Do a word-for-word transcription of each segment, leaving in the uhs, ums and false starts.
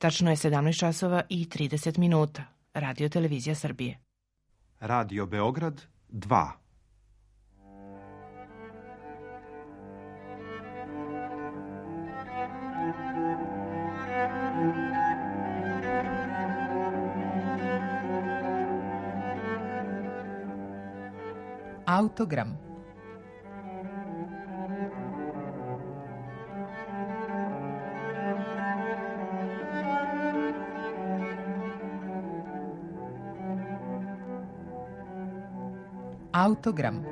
Tačno je sedamnaest časova i trideset minuta. Radio Televizija Srbije. Radio Beograd dva. Autogram. Autogram.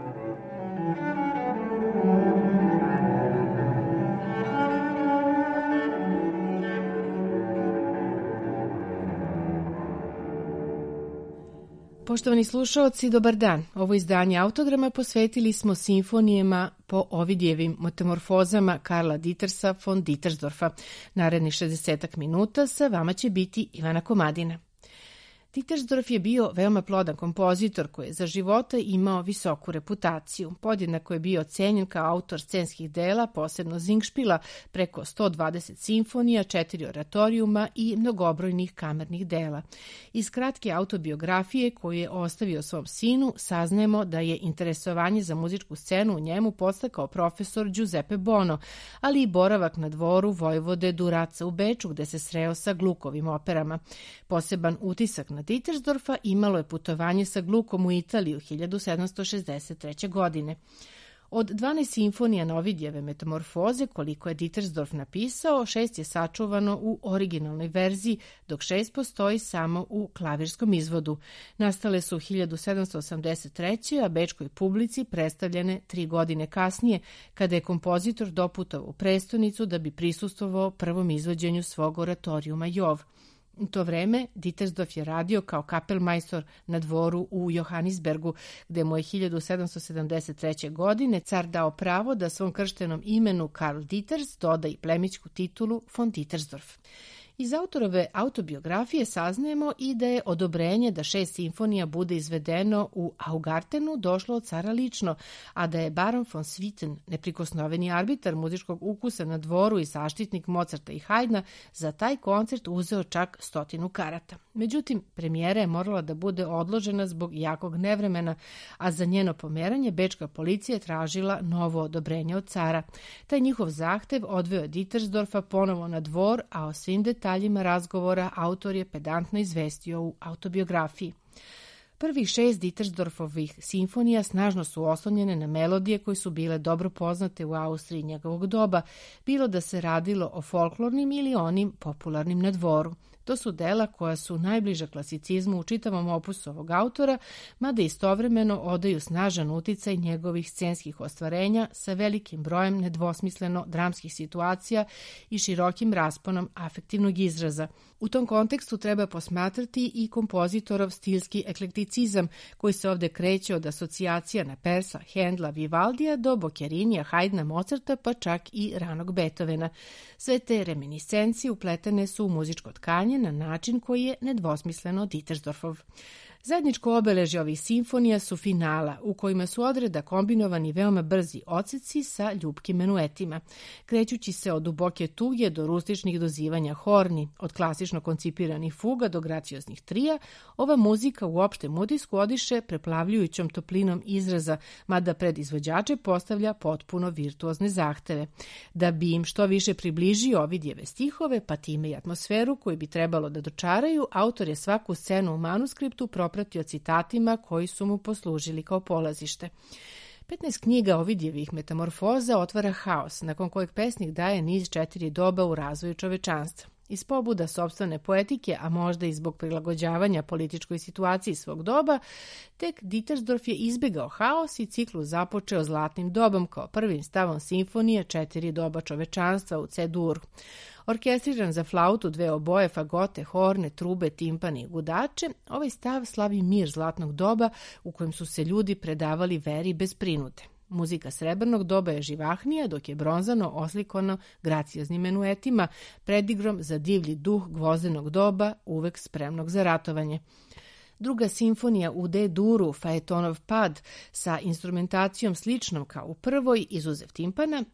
Poštovani slušaoci, dobar dan. Ovo izdanje Autograma posvetili smo simfonijama po Ovidijevim metamorfozama Karla Dietersa von Dietersdorfa. Narednih šezdesetak minuta sa vama će biti Ivana Komadina. Dietersdorf je bio veoma plodan kompozitor koji je za života imao visoku reputaciju. Podjednako je bio ocenjen kao autor scenskih dela, posebno Singspiela, preko sto dvadeset simfonija, četiri oratorijuma i mnogobrojnih kamernih dela. Iz kratke autobiografije koju je ostavio svom sinu saznajemo da je interesovanje za muzičku scenu u njemu podstakao profesor Giuseppe Bono, ali i boravak na dvoru vojvode Durazza u Beču gde se sreo sa Glukovim operama. Poseban utisak na Dietersdorfa imalo je putovanje sa Glukom u Italiju hiljadu sedamsto šezdeset treće. godine. Od dvanaest simfonija na Ovidijeve metamorfoze, koliko je Dietersdorf napisao, šest je sačuvano u originalnoj verziji, dok šest postoji samo u klavirskom izvodu. Nastale su u hiljadu sedamsto osamdeset treće. a bečkoj publici predstavljene tri godine kasnije, kada je kompozitor doputovao u prestonicu da bi prisustvovao prvom izvođenju svog oratorijuma Jov. U to vreme Dietersdorf je radio kao kapelmajstor na dvoru u Johannisbergu, gde mu je hiljadu sedamsto sedamdeset treće. godine car dao pravo da svom krštenom imenu Karl Dieters doda i plemićku titulu von Dietersdorf. Iz autorove autobiografije saznajemo i da je odobrenje da šest simfonija bude izvedeno u Augartenu došlo od cara lično, a da je baron von Swieten, neprikosnoveni arbitar muzičkog ukusa na dvoru i zaštitnik Mozarta i Haydna, za taj koncert uzeo čak stotinu karata. Međutim, premijera je morala da bude odložena zbog jakog nevremena, a za njeno pomeranje bečka policija je tražila novo odobrenje od cara. Taj njihov zahtev odveo je Dietersdorfa ponovo na dvor, a o svim detaljima razgovora autor je pedantno izvestio u autobiografiji. Prvih šest Dietersdorfovih simfonija snažno su oslonjene na melodije koje su bile dobro poznate u Austriji njegovog doba, bilo da se radilo o folklornim ili onim popularnim na dvoru. To su dela koja su najbliža klasicizmu u čitavom opusu ovog autora, mada istovremeno odaju snažan uticaj njegovih scenskih ostvarenja sa velikim brojem nedvosmisleno dramskih situacija i širokim rasponom afektivnog izraza. U tom kontekstu treba posmatrati i kompozitorov stilski eklekticizam, koji se ovde kreće od asocijacija na Persa, Hendla, Vivaldija do Boccherinija, Haydna, Mozarta, pa čak i ranog Beethovena. Sve te reminiscencije upletene su u muzičko tkanje na način koji je nedvosmisleno Dietersdorfov. Zajedničko obeležje ovih simfonija su finala, u kojima su odreda kombinovani veoma brzi odseci sa ljubkim menuetima. Krećući se od duboke tuge do rustičnih dozivanja horni, od klasično koncipiranih fuga do gracioznih trija, ova muzika u opštem utisku odiše preplavljujućom toplinom izraza, mada pred izvođače postavlja potpuno virtuozne zahteve. Da bi im što više približio Ovidijeve stihove, pa time i atmosferu koju bi trebalo da dočaraju, autor je svaku scenu u manuskriptu propratio citatima koji su mu poslužili kao polazište. petnaest knjiga Ovidijevih metamorfoza otvara haos, nakon kojeg pesnik daje niz četiri doba u razvoju čovečanstva. Iz pobuda sopstvene poetike, a možda i zbog prilagođavanja političkoj situaciji svog doba, tek Dietersdorf je izbjegao haos i ciklu započeo zlatnim dobom kao prvim stavom simfonije četiri doba čovečanstva u C-dur. Orkestriran za flautu, dve oboje, fagote, horne, trube, timpane i gudače, ovaj stav slavi mir zlatnog doba u kojem su se ljudi predavali veri bez prinude. Muzika srebrnog doba je živahnija, dok je bronzano oslikano gracioznim menuetima, predigrom za divlji duh gvozdenog doba, uvek spremnog za ratovanje. Druga simfonija u D-duru, Faetonov pad, sa instrumentacijom sličnom kao u prvoj, izuzev timpana,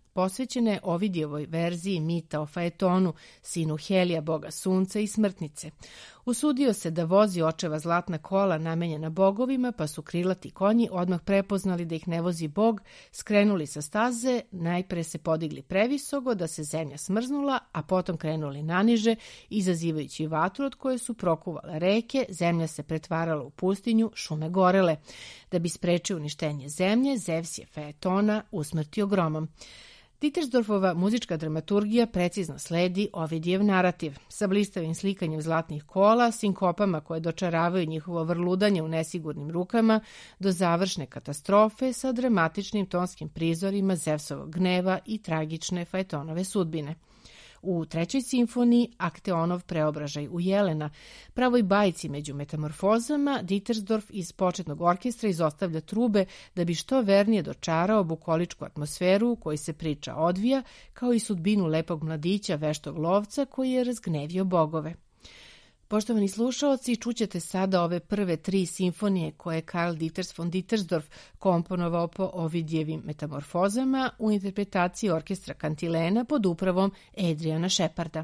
posvećena je Ovidijevoj verziji mita o Faetonu, sinu Helija, boga sunca i smrtnice. Usudio se da vozi očeva zlatna kola namenjena bogovima, pa su krilati konji odmah prepoznali da ih ne vozi bog, skrenuli sa staze, najpre se podigli previsoko da se zemlja smrznula, a potom krenuli naniže, izazivajući vatru od koje su prokuvale reke, zemlja se pretvarala u pustinju, šume gorele. Da bi sprečio uništenje zemlje, Zevs je Faetona usmrtio gromom. Dietersdorfova muzička dramaturgija precizno sledi Ovidijev narativ, sa blistavim slikanjem zlatnih kola, sinkopama koje dočaravaju njihovo vrludanje u nesigurnim rukama, do završne katastrofe sa dramatičnim tonskim prizorima Zevsovog gneva i tragične Faetonove sudbine. U trećoj simfoniji Akteonov preobražaj u Jelena, pravoj bajci među metamorfozama, Dietersdorf iz početnog orkestra izostavlja trube da bi što vernije dočarao bukoličku atmosferu u kojoj se priča odvija, kao i sudbinu lepog mladića, veštog lovca koji je razgnevio bogove. Poštovani slušaoci, čućete sada ove prve tri simfonije koje je Karl Dieters von Dietersdorf komponovao po Ovidijevim metamorfozama u interpretaciji orkestra Kantilena pod upravom Adriana Sheparda.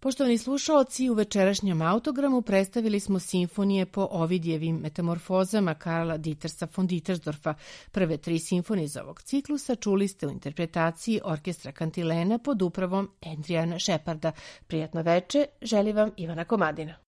Poštovani slušaoci, u večerašnjem autogramu predstavili smo simfonije po Ovidijevim metamorfozama Karla Dietersa von Dietersdorfa. Prve tri simfonije iz ovog ciklusa čuli ste u interpretaciji orkestra Kantilena pod upravom Adriana Sheparda. Prijatno veče, želi vam Ivana Komadina.